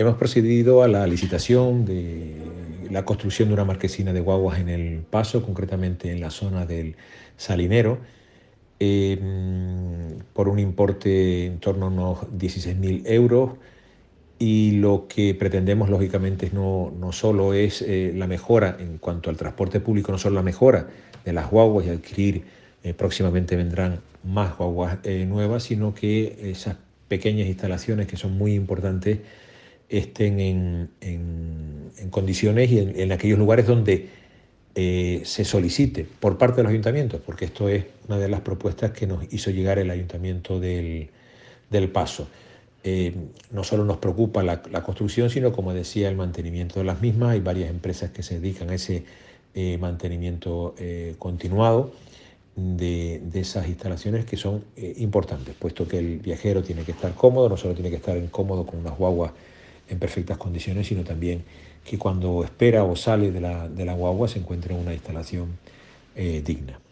Hemos procedido a la licitación de la construcción de una marquesina de guaguas en el Paso, concretamente en la zona del Salinero, por un importe en torno a unos 16.000 euros. Y lo que pretendemos, lógicamente, no solo es la mejora en cuanto al transporte público, no solo la mejora de las guaguas y adquirir, próximamente vendrán más guaguas nuevas, sino que esas pequeñas instalaciones que son muy importantes estén en condiciones y en aquellos lugares donde se solicite por parte de los ayuntamientos, porque esto es una de las propuestas que nos hizo llegar el Ayuntamiento del Paso. No solo nos preocupa la construcción, sino, como decía, el mantenimiento de las mismas. Hay varias empresas que se dedican a ese mantenimiento continuado de esas instalaciones, que son importantes, puesto que el viajero tiene que estar cómodo, no solo tiene que estar cómodo con unas guaguas en perfectas condiciones, sino también que cuando espera o sale de la guagua se encuentre en una instalación digna.